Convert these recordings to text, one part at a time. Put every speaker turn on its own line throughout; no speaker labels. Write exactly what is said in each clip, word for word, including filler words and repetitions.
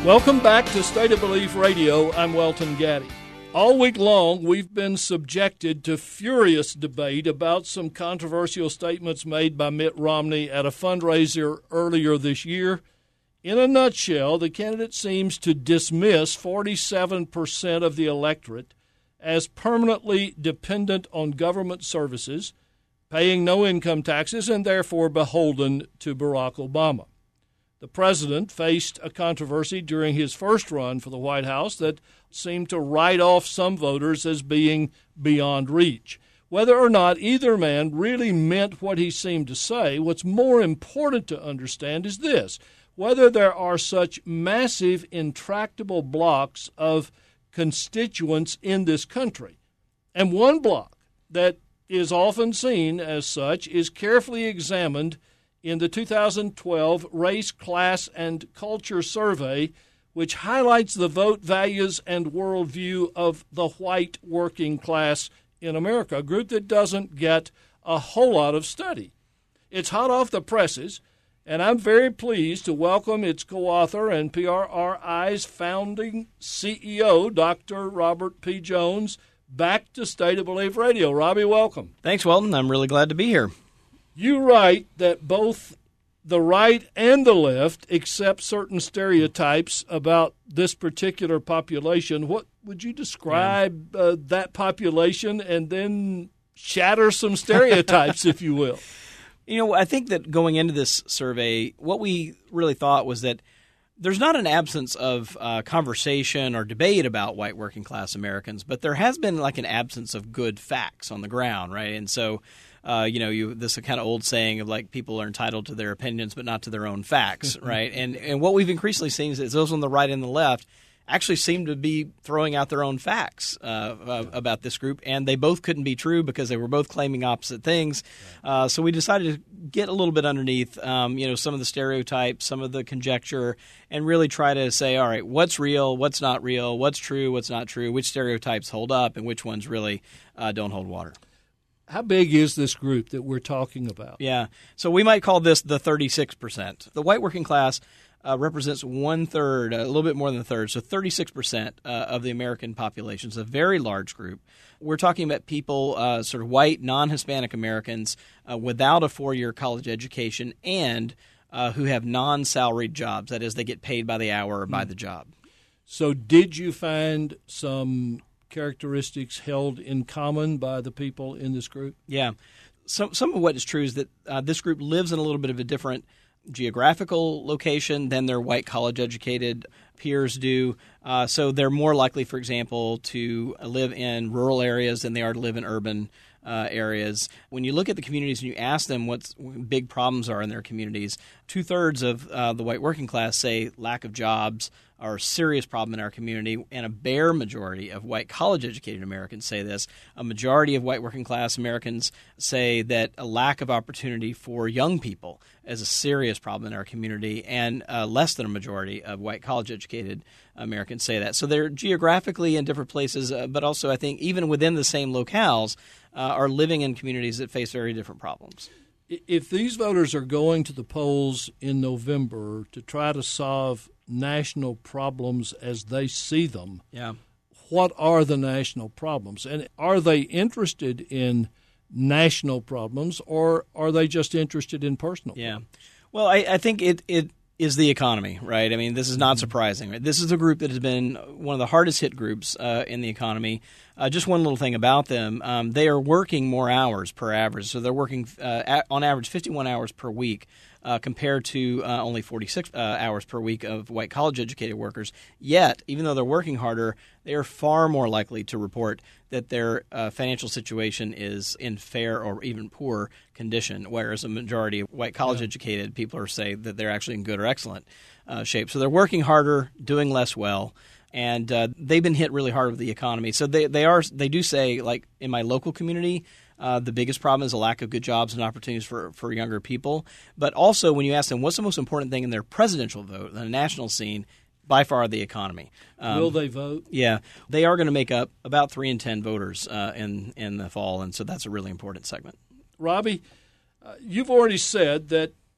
Welcome back to State of Belief Radio. I'm Welton Gaddy. All week long, we've been subjected to furious debate about some controversial statements made by Mitt Romney at a fundraiser earlier this year. In a nutshell, the candidate seems to dismiss forty-seven percent of the electorate as permanently dependent on government services, paying no income taxes, and therefore beholden to Barack Obama. The president faced a controversy during his first run for the White House that seemed to write off some voters as being beyond reach. Whether or not either man really meant what he seemed to say, what's more important to understand is this: whether there are such massive, intractable blocks of constituents in this country. And one block that is often seen as such is carefully examined in the two thousand twelve Race, Class, and Culture Survey, which highlights the vote values and worldview of the white working class in America, a group that doesn't get a whole lot of study. It's hot off the presses, and I'm very pleased to welcome its co-author and P R R I's founding C E O, Doctor Robert P. Jones, back to State of Belief Radio. Robbie, welcome.
Thanks, Welton. I'm really glad to be here.
You write that both the right and the left accept certain stereotypes about this particular population. What would you describe yeah. uh, that population, and then shatter some stereotypes, if you will?
You know, I think that going into this survey, what we really thought was that there's not an absence of uh, conversation or debate about white working class Americans, but there has been like an absence of good facts on the ground, right? And so Uh, you know, you this kind of old saying of like people are entitled to their opinions but not to their own facts, right? And and what we've increasingly seen is those on the right and the left actually seem to be throwing out their own facts uh, uh, about this group, and they both couldn't be true because they were both claiming opposite things. Uh, so we decided to get a little bit underneath, um, you know, some of the stereotypes, some of the conjecture, and really try to say, all right, what's real, what's not real, what's true, what's not true, which stereotypes hold up, and which ones really uh, don't hold water.
How big is this group that we're talking about?
Yeah. So we might call this the thirty-six percent. The white working class uh, represents one-third, a little bit more than a third, so thirty-six percent uh, of the American population. It's a very large group. We're talking about people, uh, sort of white, non-Hispanic Americans uh, without a four-year college education and uh, who have non-salaried jobs. That is, they get paid by the hour or by mm. the job.
So did you find some characteristics held in common by the people in this group?
Yeah. Some some of what is true is that uh, this group lives in a little bit of a different geographical location than their white college-educated peers do. Uh, so they're more likely, for example, to live in rural areas than they are to live in urban uh, areas. When you look at the communities and you ask them what big problems are in their communities, two-thirds of uh, the white working class say lack of jobs are a serious problem in our community, and a bare majority of white college-educated Americans say this. A majority of white working-class Americans say that a lack of opportunity for young people is a serious problem in our community, and uh, less than a majority of white college-educated Americans say that. So they're geographically in different places, uh, but also I think even within the same locales uh, are living in communities that face very different problems.
If these voters are going to the polls in November to try to solve national problems as they see them,
yeah.
what are the national problems? And are they interested in national problems, or are they just interested in personal
yeah.
problems?
Well, I, I think it, it is the economy, right? I mean, this is not surprising. Right? This is a group that has been one of the hardest hit groups uh, in the economy. Uh, just one little thing about them, um, they are working more hours per average. So they're working uh, at, on average fifty-one hours per week uh, compared to uh, only forty-six uh, hours per week of white college-educated workers. Yet, even though they're working harder, they are far more likely to report that their uh, financial situation is in fair or even poor condition, whereas a majority of white college-educated yeah. people are say that they're actually in good or excellent uh, shape. So they're working harder, doing less well. And uh, they've been hit really hard with the economy. So they they are they do say, like in my local community, uh, the biggest problem is a lack of good jobs and opportunities for, for younger people. But also when you ask them what's the most important thing in their presidential vote, the national scene, by far the economy.
Um, Will they vote?
Yeah. They are going to make up about three in ten voters uh, in, in the fall, and so that's a really important segment.
Robbie, uh, you've already said that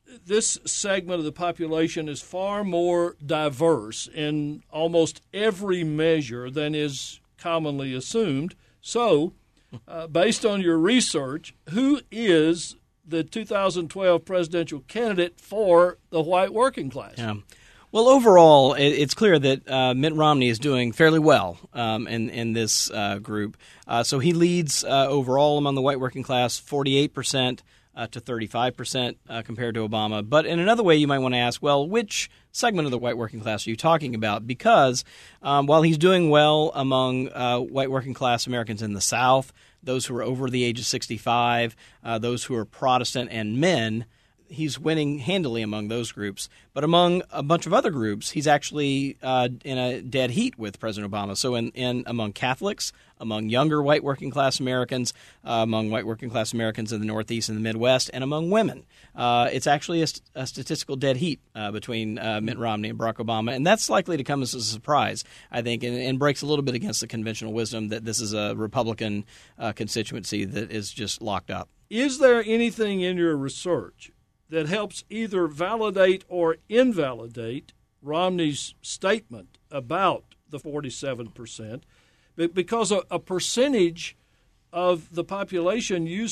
this segment of the population is far more diverse in almost every measure than is commonly assumed. So, uh, based on your research, who is the two thousand twelve presidential candidate for the white working class?
Yeah. Well, overall, it, it's clear that uh, Mitt Romney is doing fairly well um, in, in this uh, group. Uh, so he leads uh, overall among the white working class, forty-eight percent uh, to thirty-five percent uh, compared to Obama. But in another way, you might want to ask, well, which segment of the white working class are you talking about? Because um, while he's doing well among uh, white working class Americans in the South, those who are over the age of sixty-five, uh, those who are Protestant and men, he's winning handily among those groups. But among a bunch of other groups, he's actually uh, in a dead heat with President Obama. So in, in among Catholics, among younger white working class Americans, uh, among white working class Americans in the Northeast and the Midwest, and among women, uh, it's actually a, st- a statistical dead heat uh, between uh, Mitt Romney and Barack Obama. And that's likely to come as a surprise, I think, and, and breaks a little bit against the conventional wisdom that this is a Republican uh, constituency that is just locked up.
Is there anything in your research that helps either validate or invalidate Romney's statement about the forty-seven percent? Because a, a percentage of the population you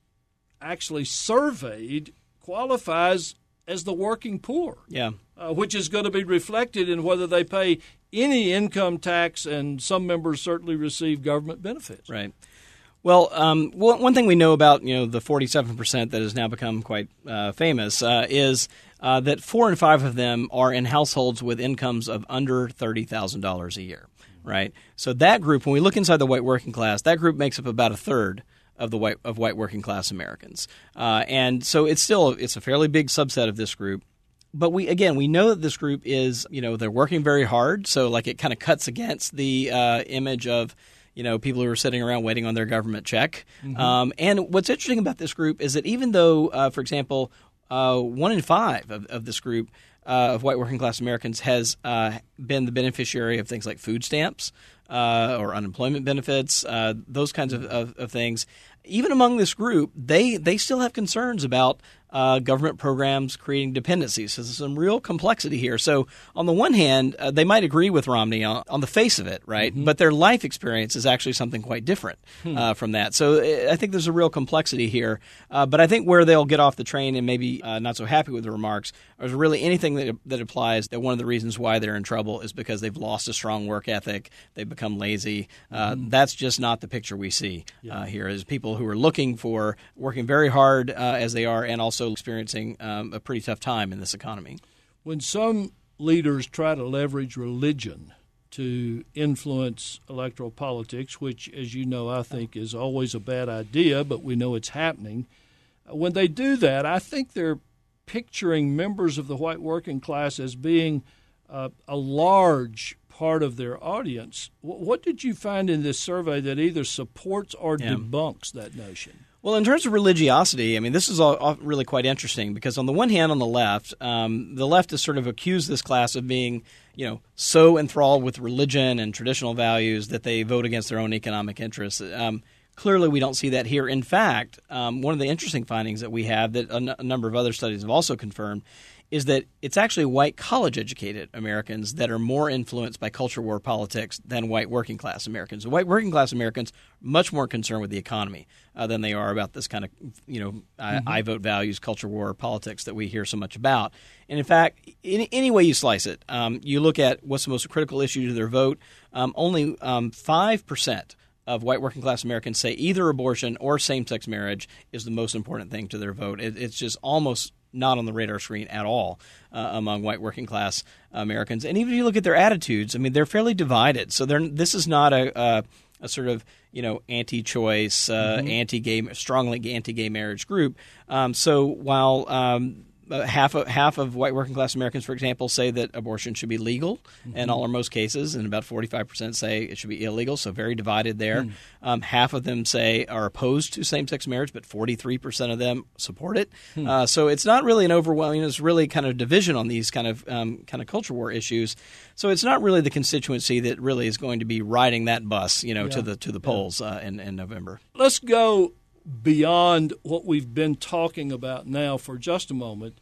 actually surveyed qualifies as the working poor,
yeah,
uh, which is going to be reflected in whether they pay any income tax, and some members certainly receive government benefits.
Right. Well, um, one thing we know about, you know, the forty-seven percent that has now become quite uh, famous uh, is uh, that four and five of them are in households with incomes of under thirty thousand dollars a year, right? So that group, when we look inside the white working class, that group makes up about a third of the white of white working class Americans, uh, and so it's still it's a fairly big subset of this group. But we again we know that this group is, you know, they're working very hard, so like it kind of cuts against the uh, image of, you know, people who are sitting around waiting on their government check. Mm-hmm. Um, and what's interesting about this group is that even though, uh, for example, uh, one in five of, of this group uh, of white working class Americans has uh, been the beneficiary of things like food stamps uh, or unemployment benefits, uh, those kinds of, of, of things, even among this group, they, they still have concerns about uh, government programs creating dependencies. So there's some real complexity here. So on the one hand, uh, they might agree with Romney on, on the face of it, right? Mm-hmm. But their life experience is actually something quite different hmm. uh, from that. So I think there's a real complexity here. Uh, but I think where they'll get off the train and maybe uh, not so happy with the remarks is really anything that, that applies that one of the reasons why they're in trouble is because they've lost a strong work ethic, they've become lazy. Uh, mm-hmm. That's just not the picture we see yeah. uh, here, is people who are looking for working very hard uh, as they are and also experiencing um, a pretty tough time in this economy.
When some leaders try to leverage religion to influence electoral politics, which, as you know, I think is always a bad idea, but we know it's happening, when they do that, I think they're picturing members of the white working class as being uh, a large part of their audience. What did you find in this survey that either supports or yeah. debunks that notion?
Well, in terms of religiosity, I mean, this is all, all really quite interesting because on the one hand, on the left, um, the left has sort of accused this class of being, you know, so enthralled with religion and traditional values that they vote against their own economic interests. Um, clearly, we don't see that here. In fact, um, one of the interesting findings that we have that a, n- a number of other studies have also confirmed is that it's actually white college-educated Americans that are more influenced by culture war politics than white working-class Americans. The white working-class Americans are much more concerned with the economy uh, than they are about this kind of, you know, mm-hmm. I, I vote values, culture war politics that we hear so much about. And in fact, in any way you slice it, um, you look at what's the most critical issue to their vote, um, only um, five percent of white working-class Americans say either abortion or same-sex marriage is the most important thing to their vote. It, it's just almost not on the radar screen at all uh, among white working-class Americans. And even if you look at their attitudes, I mean, they're fairly divided. So they're, this is not a, a, a sort of, you know, anti-choice, uh, mm-hmm. anti-gay, strongly anti-gay marriage group. Um, so while um, Uh, half of half of white working class Americans, for example, say that abortion should be legal mm-hmm. in all or most cases, and about forty-five percent say it should be illegal. So very divided there. Mm. Um, half of them say are opposed to same-sex marriage, but forty-three percent of them support it. Mm. Uh, so it's not really an overwhelming. It's really kind of division on these kind of um, kind of culture war issues. So it's not really the constituency that really is going to be riding that bus, you know, yeah. to the to the polls uh, in in November.
Let's go beyond what we've been talking about now for just a moment.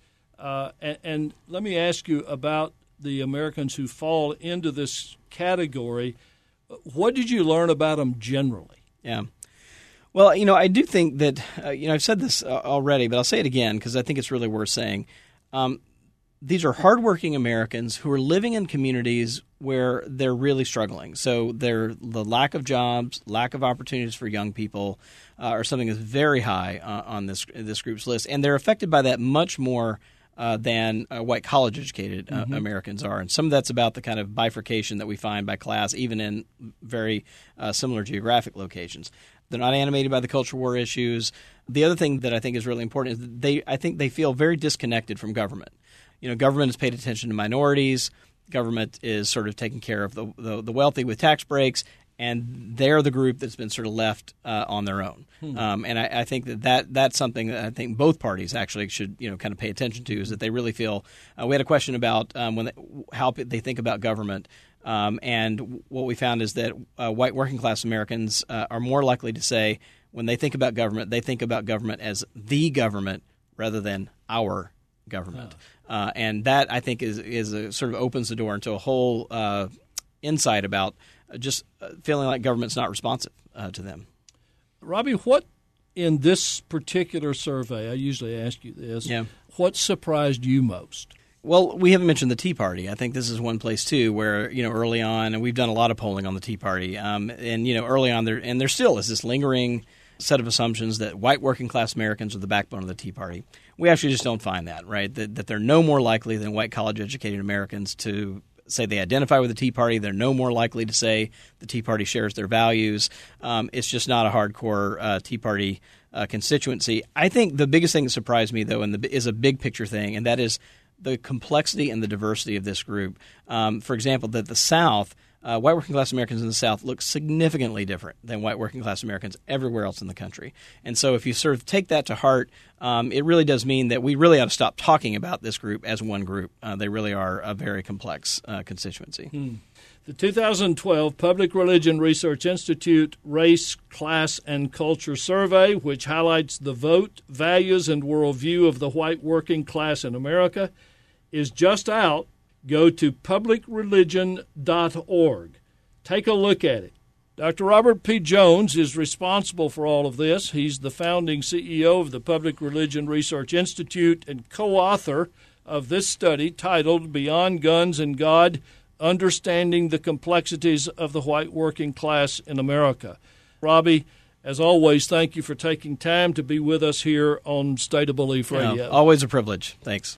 Uh, and, and let me ask you about the Americans who fall into this category. What did you learn about them generally?
Yeah. Well, you know, I do think that, uh, you know, I've said this uh, already, but I'll say it again because I think it's really worth saying. Um, these are hardworking Americans who are living in communities where they're really struggling. So they're, the lack of jobs, lack of opportunities for young people uh, are something that's very high uh, on this this group's list. And they're affected by that much more Uh, than uh, white college-educated uh, mm-hmm. Americans are. And some of that's about the kind of bifurcation that we find by class, even in very uh, similar geographic locations. They're not animated by the culture war issues. The other thing that I think is really important is that they, I think they feel very disconnected from government. You know, government has paid attention to minorities. Government is sort of taking care of the, the, the wealthy with tax breaks. And they're the group that's been sort of left uh, on their own. Hmm. Um, and I, I think that, that that's something that I think both parties actually should, you know, kind of pay attention to, is that they really feel uh, – we had a question about um, when they, how they think about government. Um, and what we found is that uh, white working class Americans uh, are more likely to say when they think about government, they think about government as the government rather than our government. Oh. Uh, and that, I think, is, is a, sort of opens the door into a whole uh, insight about – just feeling like government's not responsive uh, to them.
Robbie, what in this particular survey, I usually ask you this, yeah. what surprised you most?
Well, we haven't mentioned the Tea Party. I think this is one place, too, where, you know, early on, and we've done a lot of polling on the Tea Party, um, and, you know, early on, there and there still is this lingering set of assumptions that white working-class Americans are the backbone of the Tea Party. We actually just don't find that, right? That, that they're no more likely than white college-educated Americans to say they identify with the Tea Party. They're no more likely to say the Tea Party shares their values. Um, it's just not a hardcore uh, Tea Party uh, constituency. I think the biggest thing that surprised me, though, and the, is a big picture thing, and that is the complexity and the diversity of this group. Um, for example, that the South, uh, white working-class Americans in the South look significantly different than white working-class Americans everywhere else in the country. And so if you sort of take that to heart, um, it really does mean that we really ought to stop talking about this group as one group. Uh, they really are a very complex uh, constituency.
Hmm. The two thousand twelve Public Religion Research Institute Race, Class, and Culture Survey, which highlights the vote, values, and worldview of the white working class in America, is just out. Go to public religion dot org. Take a look at it. Doctor Robert P. Jones is responsible for all of this. He's the founding C E O of the Public Religion Research Institute and co-author of this study titled Beyond Guns and God, Understanding the Complexities of the White Working Class in America. Robbie, as always, thank you for taking time to be with us here on State of Belief Radio.
Yeah, always a privilege. Thanks.